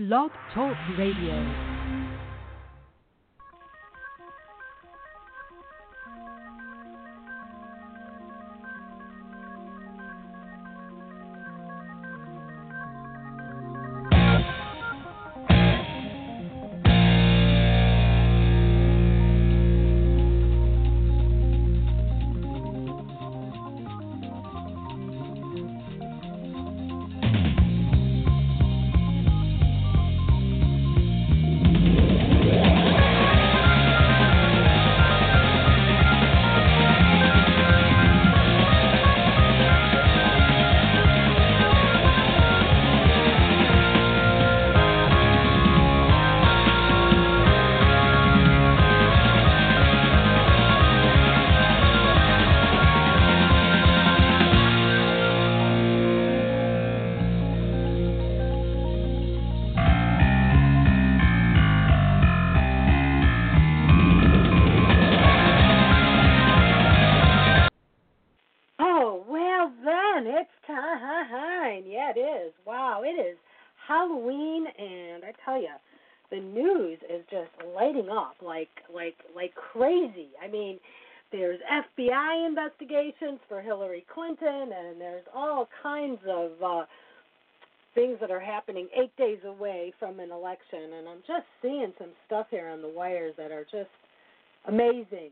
Blog Talk Radio. Halloween, and I tell you, the news is just lighting up like crazy. I mean, there's FBI investigations for Hillary Clinton, and there's all kinds of things that are happening 8 days away from an election, and I'm just seeing some stuff here on the wires that are just amazing.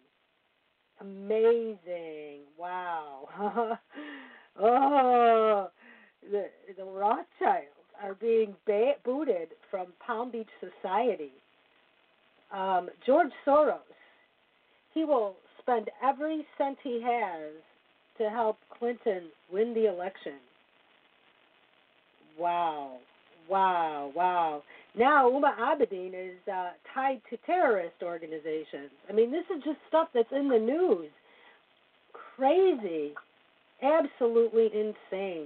Amazing. Wow. Oh, the Rothschilds are being booted from Palm Beach Society. George Soros, he will spend every cent he has to help Clinton win the election. Wow. Now Uma Abedin is tied to terrorist organizations. I mean, this is just stuff that's in the news. Crazy. Absolutely insane.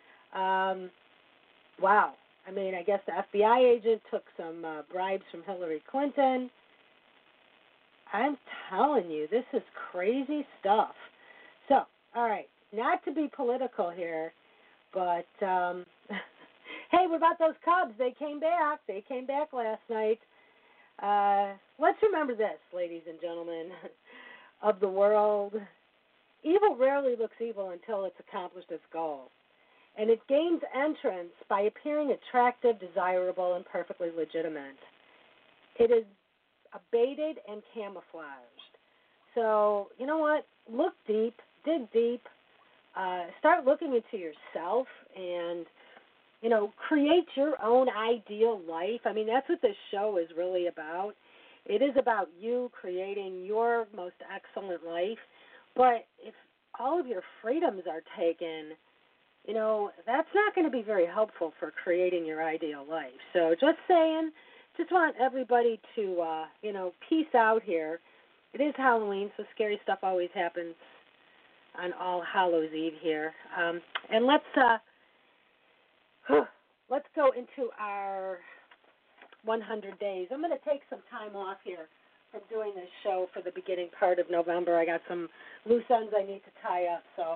Wow. I mean, I guess the FBI agent took some bribes from Hillary Clinton. I'm telling you, this is crazy stuff. So, all right, not to be political here, but, hey, what about those Cubs? They came back. They came back last night. Let's remember this, ladies and gentlemen of the world. Evil rarely looks evil until it's accomplished its goal. And it gains entrance by appearing attractive, desirable, and perfectly legitimate. It is abated and camouflaged. So, you know what? Look deep, dig deep, start looking into yourself and, you know, create your own ideal life. I mean, that's what this show is really about. It is about you creating your most excellent life. But if all of your freedoms are taken, you know, that's not going to be very helpful for creating your ideal life. So just saying, just want everybody to, you know, peace out here. It is Halloween, so scary stuff always happens on All Hallows Eve here. And let's go into our 100 days. I'm going to take some time off here from doing this show for the beginning part of November. I got some loose ends I need to tie up, so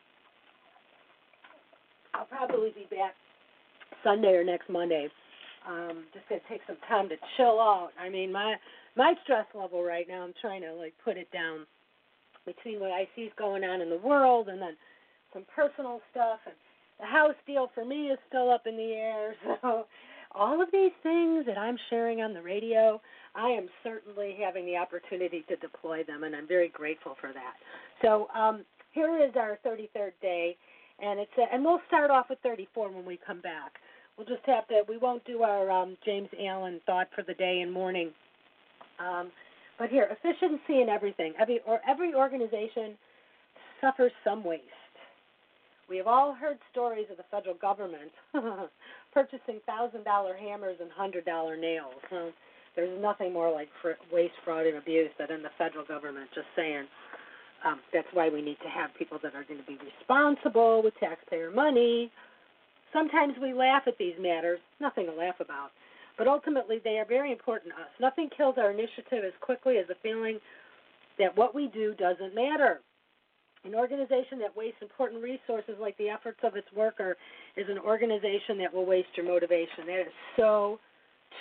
I'll probably be back Sunday or next Monday. Just going to take some time to chill out. I mean, my stress level right now, I'm trying to, like, put it down between what I see is going on in the world and then some personal stuff. And the house deal for me is still up in the air. So all of these things that I'm sharing on the radio, I am certainly having the opportunity to deploy them, and I'm very grateful for that. So here is our 33rd day. And we'll start off with 34 when we come back. We'll just have to, we won't do our James Allen thought for the day and morning. But here, efficiency in everything. Every organization suffers some waste. We have all heard stories of the federal government purchasing $1,000 hammers and $100 nails. There's nothing more like waste, fraud, and abuse than in the federal government, just saying. That's why we need to have people that are going to be responsible with taxpayer money. Sometimes we laugh at these matters, nothing to laugh about, but ultimately they are very important to us. Nothing kills our initiative as quickly as the feeling that what we do doesn't matter. An organization that wastes important resources like the efforts of its worker is an organization that will waste your motivation. That is so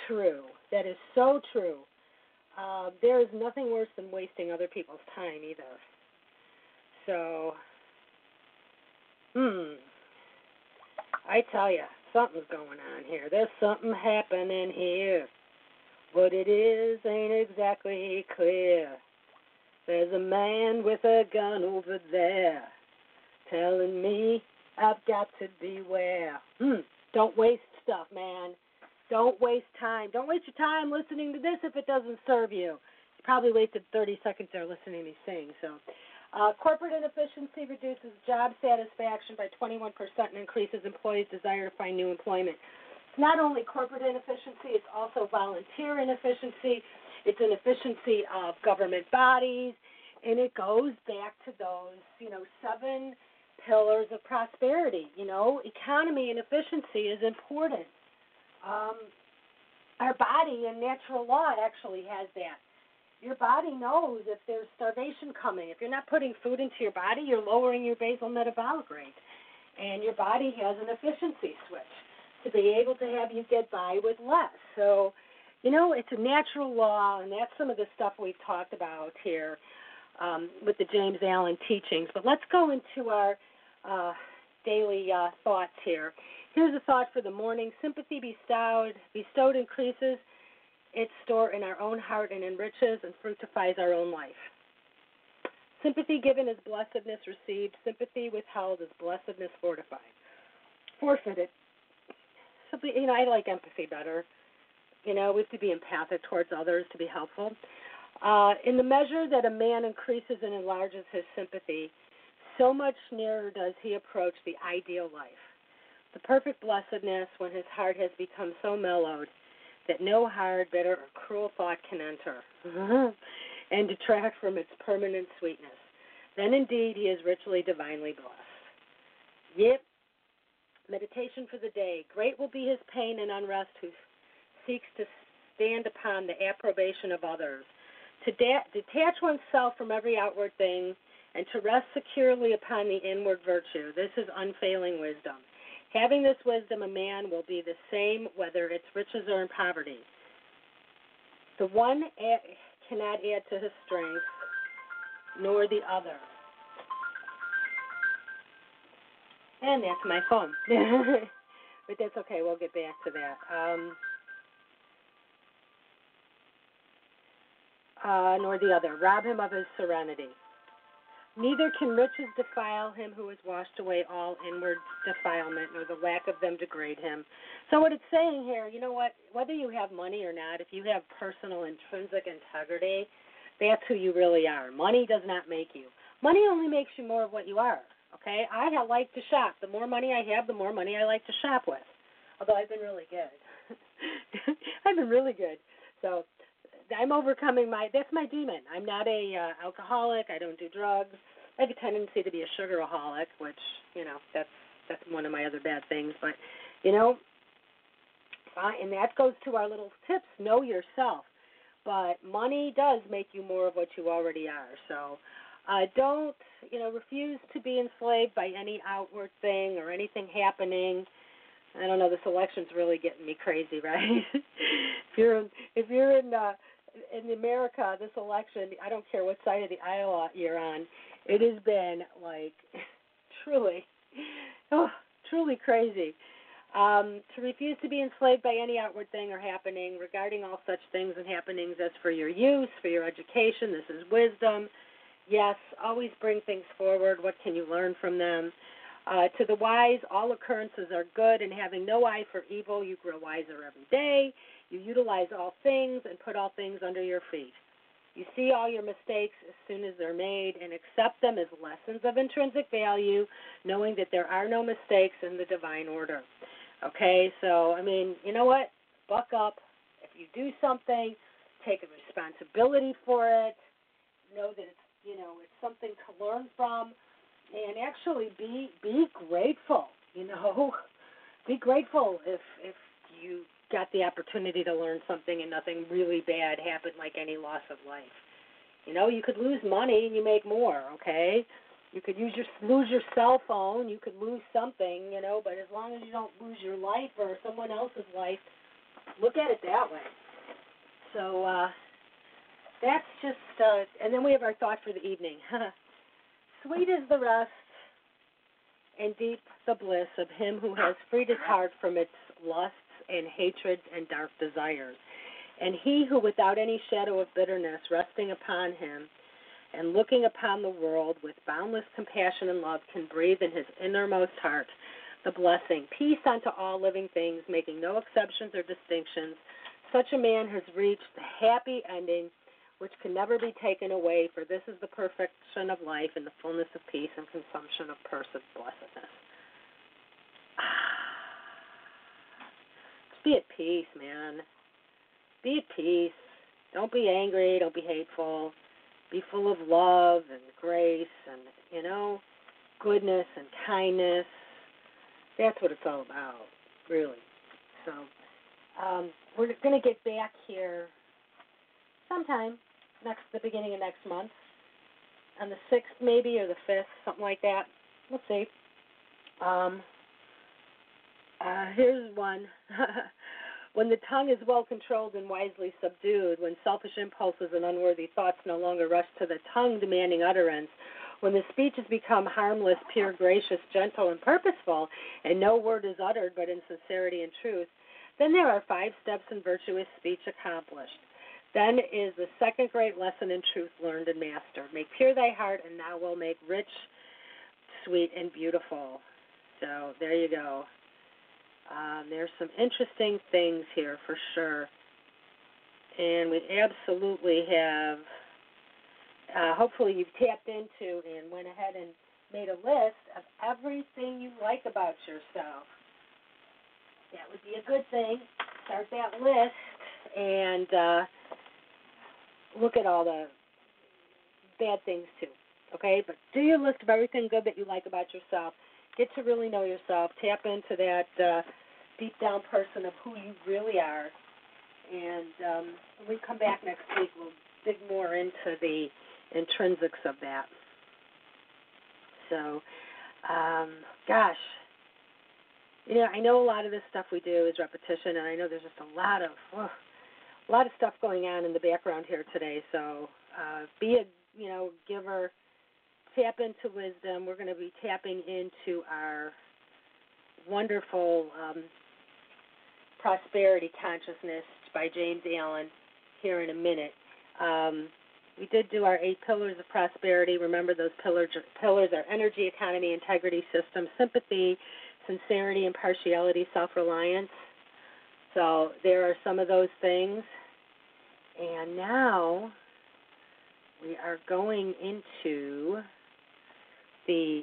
true. That is so true. There is nothing worse than wasting other people's time either. So, I tell you, something's going on here. There's something happening here. What it is ain't exactly clear. There's a man with a gun over there telling me I've got to beware. Don't waste stuff, man. Don't waste time. Don't waste your time listening to this if it doesn't serve you. You probably wasted 30 seconds there listening to me sing. So, corporate inefficiency reduces job satisfaction by 21% and increases employees' desire to find new employment. It's not only corporate inefficiency, it's also volunteer inefficiency. It's inefficiency of government bodies, and it goes back to those, 7 pillars of prosperity. Economy and efficiency is important. Our body in natural law actually has that. Your body knows if there's starvation coming. If you're not putting food into your body, you're lowering your basal metabolic rate. And your body has an efficiency switch to be able to have you get by with less. So, it's a natural law, and that's some of the stuff we've talked about here with the James Allen teachings. But let's go into our daily thoughts here. Here's a thought for the morning. Sympathy bestowed increases its store in our own heart and enriches and fructifies our own life. Sympathy given is blessedness received. Sympathy withheld is blessedness forfeited. Simply, I like empathy better. We have to be empathic towards others to be helpful. In the measure that a man increases and enlarges his sympathy, so much nearer does he approach the ideal life. The perfect blessedness when his heart has become so mellowed that no hard, bitter, or cruel thought can enter and detract from its permanent sweetness. Then indeed he is richly, divinely blessed. Yep. Meditation for the day. Great will be his pain and unrest who seeks to stand upon the approbation of others. To detach oneself from every outward thing and to rest securely upon the inward virtue. This is unfailing wisdom. Having this wisdom, a man will be the same whether it's riches or in poverty. The one cannot add to his strength, nor the other. And that's my phone. But that's okay. We'll get back to that. Nor the other. Rob him of his serenity. Neither can riches defile him who has washed away all inward defilement, nor the lack of them degrade him. So what it's saying here, whether you have money or not, if you have personal intrinsic integrity, that's who you really are. Money does not make you. Money only makes you more of what you are, okay? I like to shop. The more money I have, the more money I like to shop with, although I've been really good. I've been really good. So I'm overcoming that's my demon. I'm not a alcoholic. I don't do drugs. I have a tendency to be a sugaraholic, which, that's one of my other bad things. But, and that goes to our little tips. Know yourself. But money does make you more of what you already are. So don't, refuse to be enslaved by any outward thing or anything happening. I don't know, this election's really getting me crazy, right? if you're in America, this election, I don't care what side of the aisle you're on, it has been truly crazy. To refuse to be enslaved by any outward thing or happening, regarding all such things and happenings as for your use, for your education, this is wisdom. Yes, always bring things forward. What can you learn from them? To the wise, all occurrences are good, and having no eye for evil, you grow wiser every day. You utilize all things and put all things under your feet. You see all your mistakes as soon as they're made and accept them as lessons of intrinsic value, knowing that there are no mistakes in the divine order. Okay, so, you know what? Buck up. If you do something, take a responsibility for it. Know that it's something to learn from. And actually be grateful, Be grateful if you got the opportunity to learn something and nothing really bad happened, like any loss of life. You could lose money and you make more, okay? You could lose your cell phone, you could lose something, but as long as you don't lose your life or someone else's life, look at it that way. So that's just, and then we have our thought for the evening. Sweet is the rest and deep the bliss of him who has freed his heart from its lusts and hatreds and dark desires. And he who without any shadow of bitterness resting upon him and looking upon the world with boundless compassion and love can breathe in his innermost heart the blessing, peace unto all living things, making no exceptions or distinctions. Such a man has reached the happy ending which can never be taken away, for this is the perfection of life and the fullness of peace and consumption of perfect blessedness. Just be at peace, man. Be at peace. Don't be angry. Don't be hateful. Be full of love and grace and, goodness and kindness. That's what it's all about, really. So we're going to get back here sometime the beginning of next month, on the 6th maybe or the 5th, something like that. We'll see. Here's one. When the tongue is well controlled and wisely subdued, when selfish impulses and unworthy thoughts no longer rush to the tongue demanding utterance, when the speech has become harmless, pure, gracious, gentle, and purposeful, and no word is uttered but in sincerity and truth, then there are 5 steps in virtuous speech accomplished. Then is the second great lesson in truth learned and mastered. Make pure thy heart, and thou wilt make rich, sweet, and beautiful. So there you go. There's some interesting things here for sure. And we absolutely have, hopefully you've tapped into and went ahead and made a list of everything you like about yourself. That would be a good thing. Start that list and look at all the bad things too. Okay? But do your list of everything good that you like about yourself. Get to really know yourself. Tap into that deep down person of who you really are. And when we come back next week, we'll dig more into the intrinsics of that. So, gosh, I know a lot of this stuff we do is repetition, and I know there's just a lot of stuff going on in the background here today. So, be a giver. Tap into wisdom. We're going to be tapping into our wonderful prosperity consciousness by James Allen here in a minute. We did do our 8 pillars of prosperity. Remember, those pillars are energy, economy, integrity, system, sympathy, sincerity, impartiality, self-reliance. So there are some of those things. And now we are going into the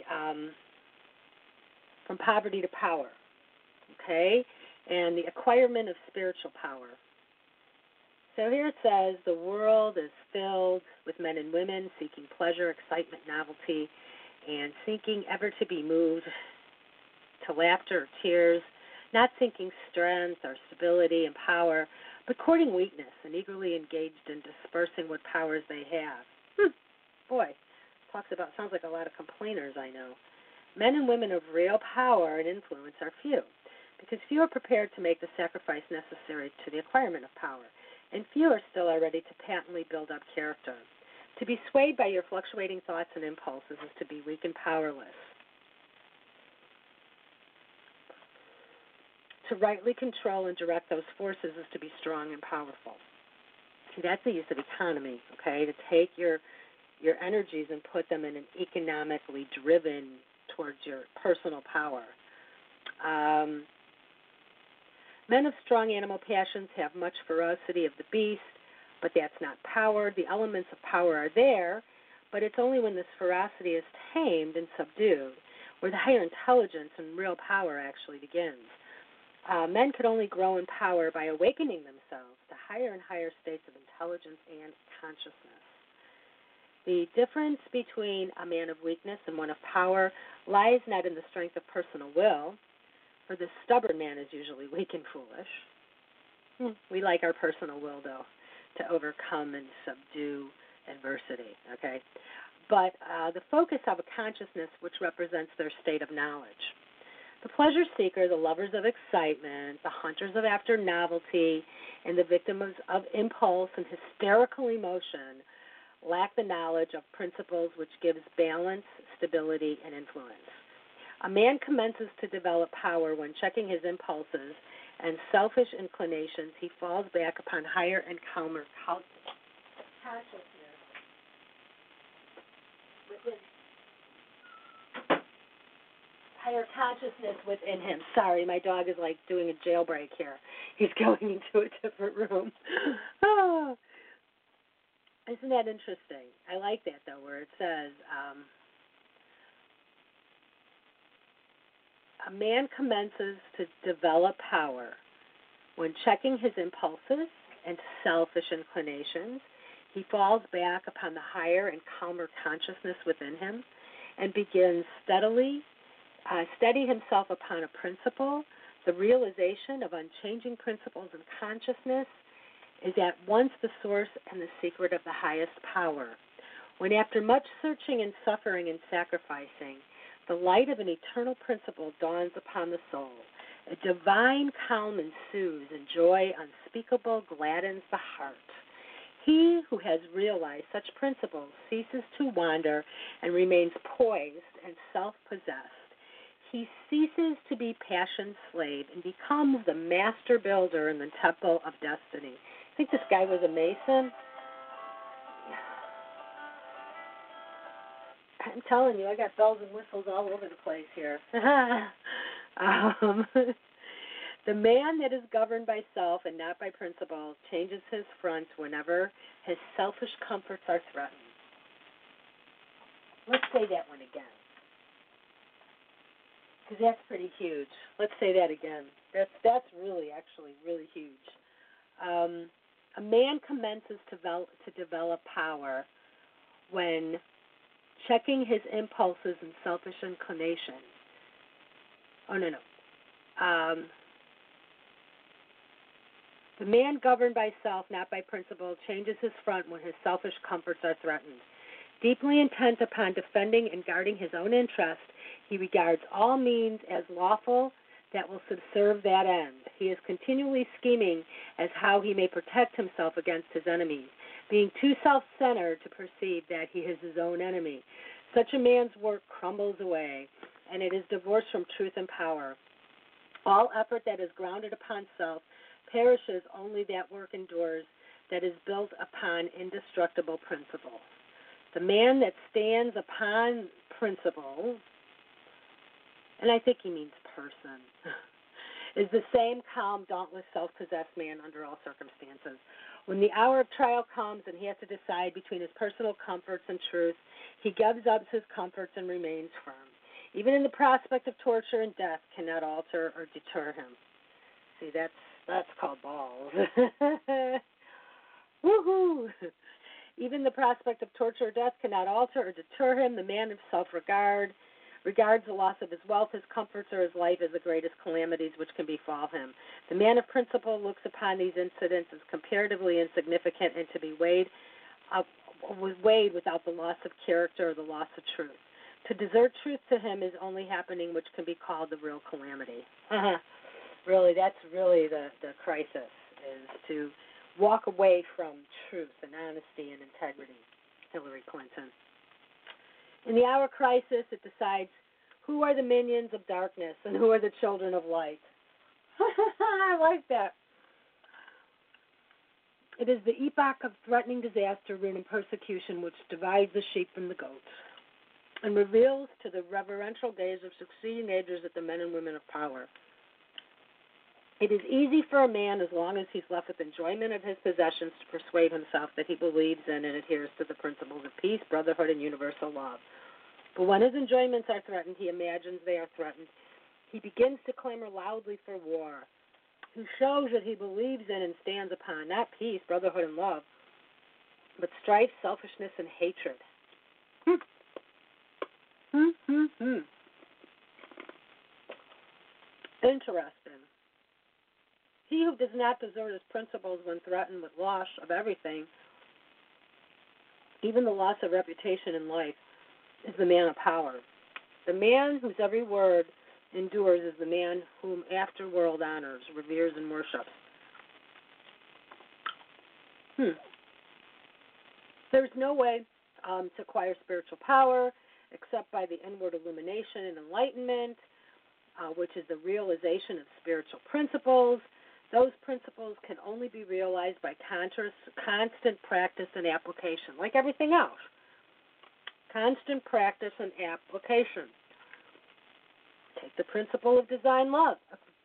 from poverty to power, okay, and the acquirement of spiritual power. So here it says, the world is filled with men and women seeking pleasure, excitement, novelty, and seeking ever to be moved to laughter or tears, not seeking strength or stability and power, but courting weakness and eagerly engaged in dispersing what powers they have. Boy, sounds like a lot of complainers I know. Men and women of real power and influence are few, because few are prepared to make the sacrifice necessary to the acquirement of power, and fewer still are ready to patently build up character. To be swayed by your fluctuating thoughts and impulses is to be weak and powerless. To rightly control and direct those forces is to be strong and powerful. See, that's the use of economy, okay, to take your energies and put them in an economically driven towards your personal power. Men of strong animal passions have much ferocity of the beast, but that's not power. The elements of power are there, but it's only when this ferocity is tamed and subdued where the higher intelligence and real power actually begins. Men could only grow in power by awakening themselves to higher and higher states of intelligence and consciousness. The difference between a man of weakness and one of power lies not in the strength of personal will, for the stubborn man is usually weak and foolish. We like our personal will, though, to overcome and subdue adversity, okay? But the focus of a consciousness which represents their state of knowledge. The pleasure seeker, the lovers of excitement, the hunters of after novelty, and the victims of impulse and hysterical emotion lack the knowledge of principles which gives balance, stability, and influence. A man commences to develop power when checking his impulses and selfish inclinations. He falls back upon higher and calmer consciousness within him. Sorry, my dog is like doing a jailbreak here. He's going into a different room. Oh, isn't that interesting? I like that, though, where it says, a man commences to develop power when checking his impulses and selfish inclinations. He falls back upon the higher and calmer consciousness within him and begins steady himself upon a principle. The realization of unchanging principles and consciousness is at once the source and the secret of the highest power. When after much searching and suffering and sacrificing, the light of an eternal principle dawns upon the soul, a divine calm ensues, and joy unspeakable gladdens the heart. He who has realized such principles ceases to wander and remains poised and self-possessed. He ceases to be passion's slave and becomes the master builder in the temple of destiny. I think this guy was a Mason. I'm telling you, I got bells and whistles all over the place here. The man that is governed by self and not by principle changes his front whenever his selfish comforts are threatened. Let's say that one again, because that's pretty huge. Let's say that again. That's really, actually, really huge. A man commences to develop power when checking his impulses and selfish inclinations. The man governed by self, not by principle, changes his front when his selfish comforts are threatened. Deeply intent upon defending and guarding his own interest, he regards all means as lawful that will subserve that end. He is continually scheming as how he may protect himself against his enemies, being too self-centered to perceive that he is his own enemy. Such a man's work crumbles away, and it is divorced from truth and power. All effort that is grounded upon self perishes, only that work endures that is built upon indestructible principle. The man that stands upon principle, and I think he means person, is the same calm, dauntless, self-possessed man under all circumstances. When the hour of trial comes and he has to decide between his personal comforts and truth, he gives up his comforts and remains firm. Even in the prospect of torture and death cannot alter or deter him. See, that's called balls. Woohoo! Even the prospect of torture or death cannot alter or deter him. The man of self-regard regards the loss of his wealth, his comforts, or his life as the greatest calamities which can befall him. The man of principle looks upon these incidents as comparatively insignificant and to be weighed without the loss of character or the loss of truth. To desert truth to him is only happening which can be called the real calamity. Really, that's really the crisis, is to walk away from truth and honesty and integrity. Hillary Clinton. In the hour crisis, it decides who are the minions of darkness and who are the children of light. I like that. It is the epoch of threatening disaster, ruin, and persecution which divides the sheep from the goats and reveals to the reverential gaze of succeeding ages that the men and women of power. It is easy for a man, as long as he's left with enjoyment of his possessions, to persuade himself that he believes in and adheres to the principles of peace, brotherhood, and universal love. But when his enjoyments are threatened, he imagines they are threatened. He begins to clamor loudly for war. He shows that he believes in and stands upon not peace, brotherhood, and love, but strife, selfishness, and hatred. Interesting. He who does not desert his principles when threatened with loss of everything, even the loss of reputation in life, is the man of power. The man whose every word endures is the man whom afterworld honors, reveres, and worships. There's no way to acquire spiritual power except by the inward illumination and enlightenment, which is the realization of spiritual principles. Those principles can only be realized by constant practice and application, like everything else. Constant practice and application. Take the principle of divine love.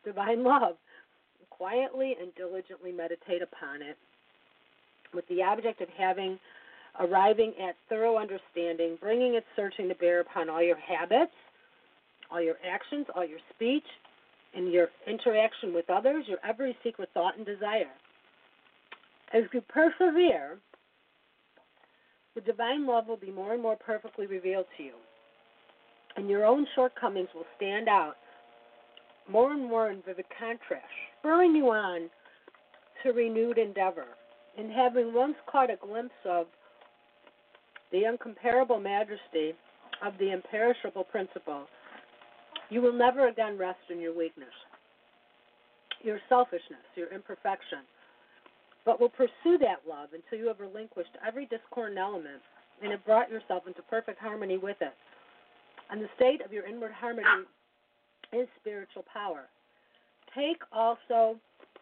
Quietly and diligently meditate upon it with the object of arriving at thorough understanding, bringing its searching to bear upon all your habits, all your actions, all your speech, and your interaction with others, your every secret thought and desire. As you persevere, the divine love will be more and more perfectly revealed to you, and your own shortcomings will stand out more and more in vivid contrast, spurring you on to renewed endeavor. And having once caught a glimpse of the incomparable majesty of the imperishable principle, you will never again rest in your weakness, your selfishness, your imperfection, but will pursue that love until you have relinquished every discordant element and have brought yourself into perfect harmony with it. And the state of your inward harmony is spiritual power. Take also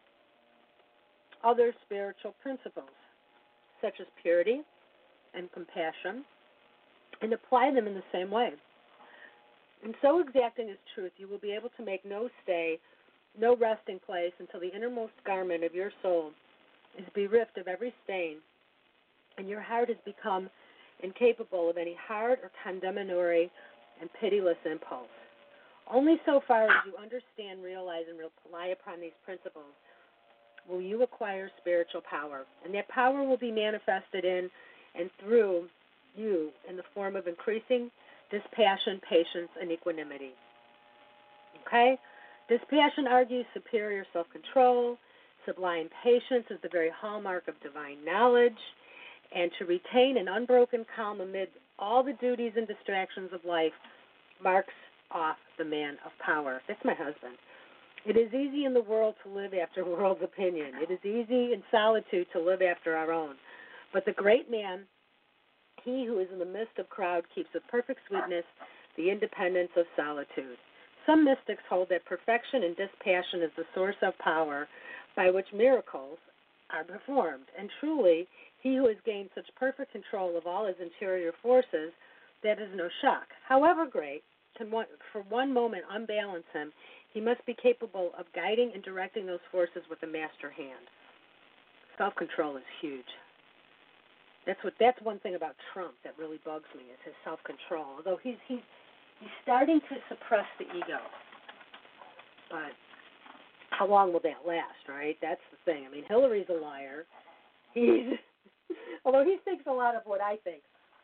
other spiritual principles, such as purity and compassion, and apply them in the same way. And so exacting is truth, you will be able to make no stay, no resting place until the innermost garment of your soul is bereft of every stain, and your heart has become incapable of any hard or condemnatory and pitiless impulse. Only so far as you understand, realize, and rely upon these principles will you acquire spiritual power, and that power will be manifested in and through you in the form of increasing dispassion, patience, and equanimity. Okay? Dispassion argues superior self-control. Sublime patience is the very hallmark of divine knowledge. And to retain an unbroken calm amid all the duties and distractions of life marks off the man of power. That's my husband. It is easy in the world to live after world's opinion. It is easy in solitude to live after our own. But the great man, he who is in the midst of crowd, keeps with perfect sweetness the independence of solitude. Some mystics hold that perfection and dispassion is the source of power by which miracles are performed. And truly, he who has gained such perfect control of all his interior forces, that is no shock. However great, can for one moment unbalance him, he must be capable of guiding and directing those forces with a master hand. Self-control is huge. That's one thing about Trump that really bugs me, is his self-control. Although he's starting to suppress the ego. But how long will that last, right? That's the thing. I mean, Hillary's a liar. Although he thinks a lot of what I think.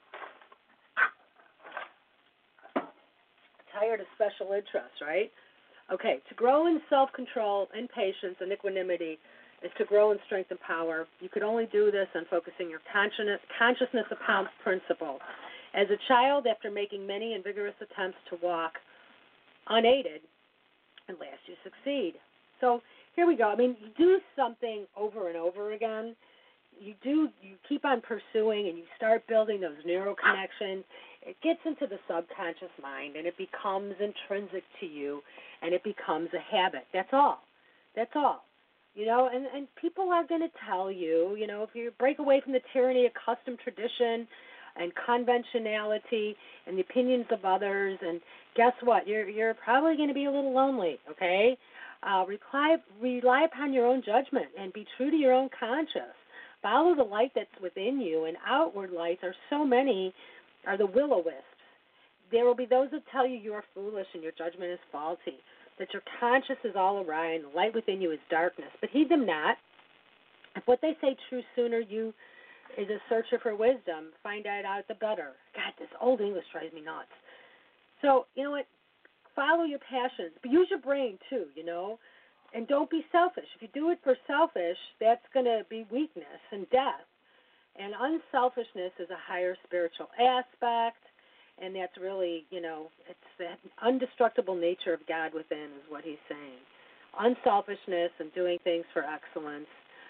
Tired of special interests, right? Okay, to grow in self-control and patience and equanimity is to grow in strength and power. You could only do this on focusing your consciousness upon principle. As a child, after making many and vigorous attempts to walk unaided, at last you succeed. So here we go. I mean, you do something over and over again. You keep on pursuing, and you start building those neural connections. It gets into the subconscious mind, and it becomes intrinsic to you, and it becomes a habit. That's all. That's all. You know, and people are going to tell you, you know, if you break away from the tyranny of custom, tradition, and conventionality, and the opinions of others, and guess what? You're probably going to be a little lonely, okay? Rely upon your own judgment, and be true to your own conscience. Follow the light that's within you, and outward lights are so many, are the will-o-wisps. There will be those that tell you you are foolish and your judgment is faulty, that your conscience is all awry and the light within you is darkness. But heed them not. If what they say true sooner, you is a searcher for wisdom, find it out the better. God, this old English drives me nuts. So, you know what? Follow your passions, but use your brain too, you know, and don't be selfish. If you do it for selfish, that's going to be weakness and death. And unselfishness is a higher spiritual aspect. And that's really, it's the indestructible nature of God within is what he's saying. Unselfishness and doing things for excellence.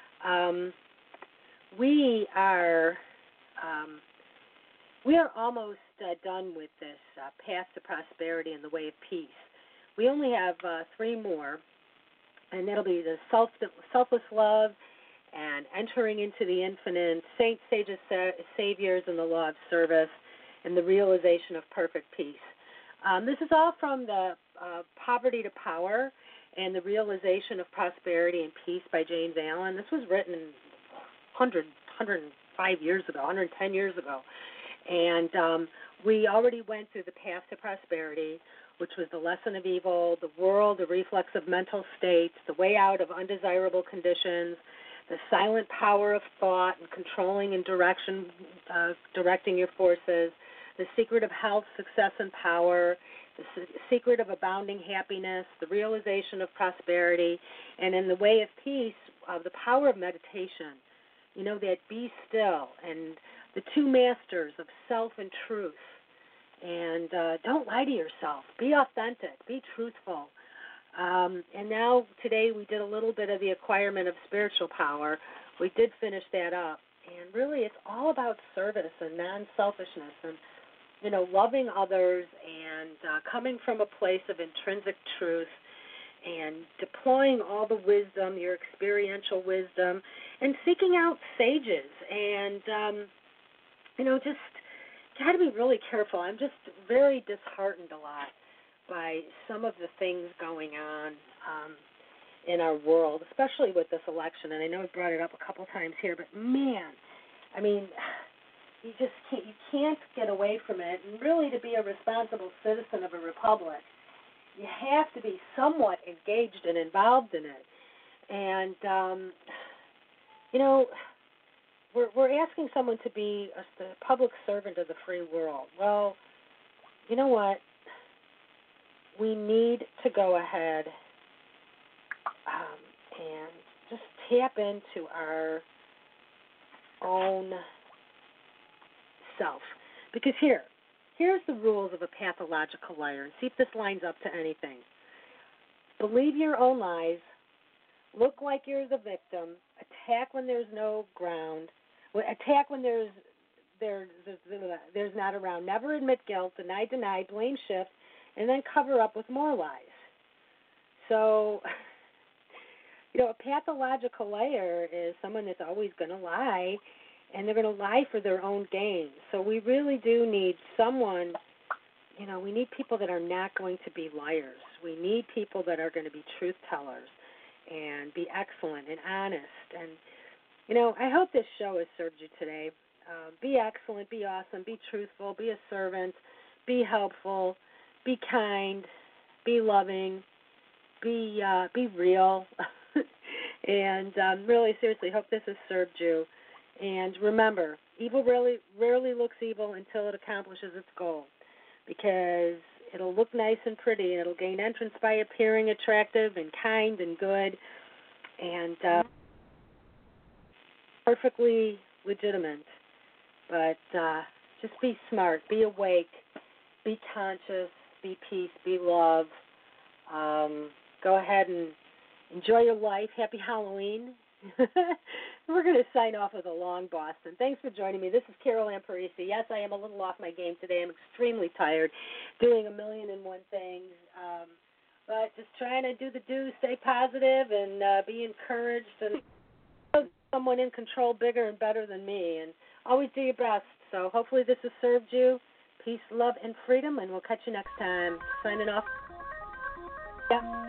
We are almost done with this path to prosperity and the way of peace. We only have 3 more, and that'll be the selfless love and entering into the infinite, saints, sages, saviors, and the law of service, and the realization of perfect peace. This is all from the Poverty to Power and the Realization of Prosperity and Peace by James Allen. This was written 105 years ago, 110 years ago. And we already went through the path to prosperity, which was the lesson of evil, the world, the reflex of mental states, the way out of undesirable conditions, the silent power of thought and controlling and directing your forces, the secret of health, success, and power, the secret of abounding happiness, the realization of prosperity, and in the way of peace, the power of meditation. That be still, and the 2 masters of self and truth. And don't lie to yourself. Be authentic. Be truthful. And now today we did a little bit of the acquirement of spiritual power. We did finish that up. And really it's all about service and non-selfishness and, loving others and coming from a place of intrinsic truth and deploying all the wisdom, your experiential wisdom, and seeking out sages. And, just got to be really careful. I'm just very disheartened a lot by some of the things going on in our world, especially with this election. And I know I brought it up a couple times here, but man, you just can't get away from it. And really, to be a responsible citizen of a republic, you have to be somewhat engaged and involved in it. And we're asking someone to be the public servant of the free world. Well, you know what? We need to go ahead and just tap into our own self. Because here's the rules of a pathological liar, and see if this lines up to anything. Believe your own lies, look like you're the victim, attack when there's no ground, attack when there's not around, never admit guilt, deny, blame, shift, and then cover up with more lies. So, a pathological liar is someone that's always going to lie, and they're going to lie for their own gain. So we really do need someone, we need people that are not going to be liars. We need people that are going to be truth tellers and be excellent and honest. And, I hope this show has served you today. Be excellent, be awesome, be truthful, be a servant, be helpful, be kind, be loving, be real. And really, seriously, hope this has served you. And remember, evil rarely looks evil until it accomplishes its goal, because it'll look nice and pretty, and it'll gain entrance by appearing attractive and kind and good and perfectly legitimate. But just be smart, be awake, be conscious, be peace, be love. Go ahead and enjoy your life. Happy Halloween. We're going to sign off with a long Boston. Thanks for joining me. This is Carol Ann Parisi. Yes, I am a little off my game today. I'm extremely tired, doing 1,000,001 things. But just trying to do the do, stay positive, and be encouraged, and someone in control bigger and better than me. And always do your best. So hopefully this has served you. Peace, love, and freedom, and we'll catch you next time. Signing off. Yeah.